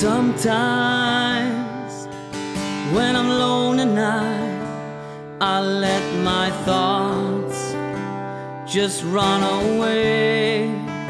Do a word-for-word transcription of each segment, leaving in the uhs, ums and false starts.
Sometimes when I'm alone at night, I let my thoughts just run away,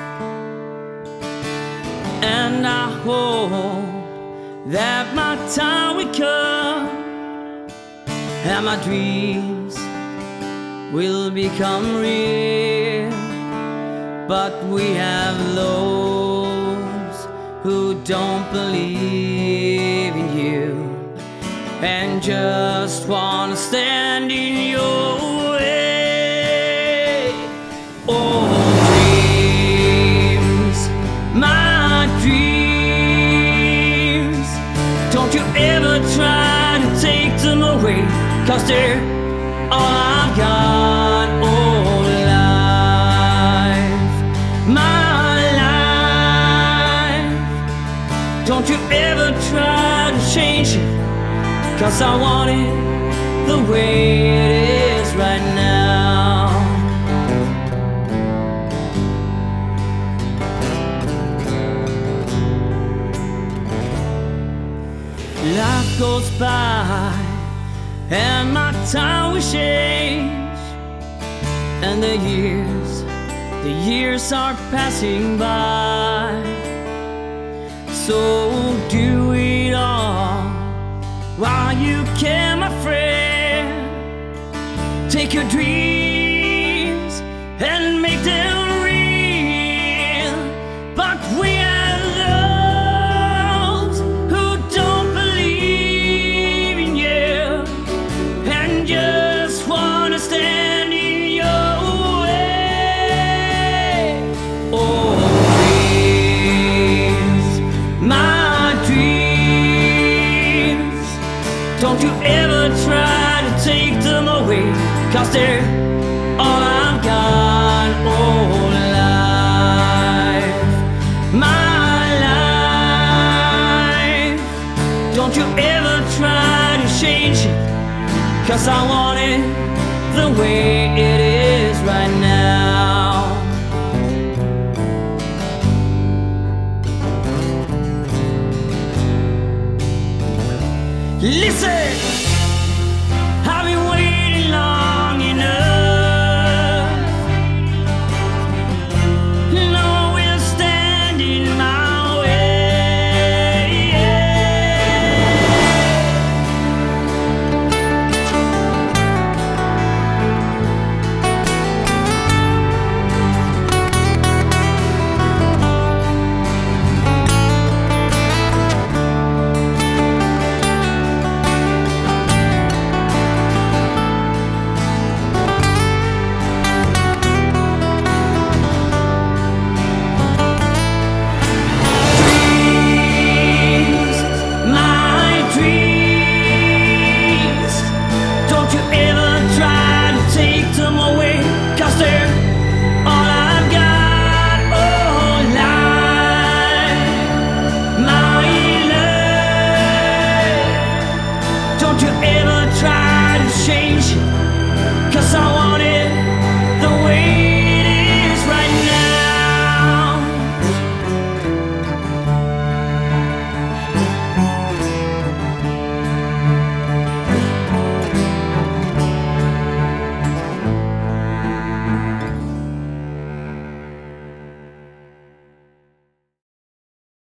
and I hope that my time will come and my dreams will become real. But we have those who don't believe in you and just wanna stand in your way. Oh, dreams, my dreams, don't you ever try to take them away, 'cause they're all I've got. Oh, life, my life, don't you ever try to change it, 'cause I want it the way it is right now. Life goes by and my time will change, and the years, the years are passing by. So do it all while you can, my friend. Take your dreams and make them real. But we are those who don't believe in you and just wanna stand in your way. Oh, dreams, my dreams, don't you ever try to take them away, 'cause they're all I've got. Oh, life, my life, don't you ever try to change it, 'cause I want it the way it is right now. Listen!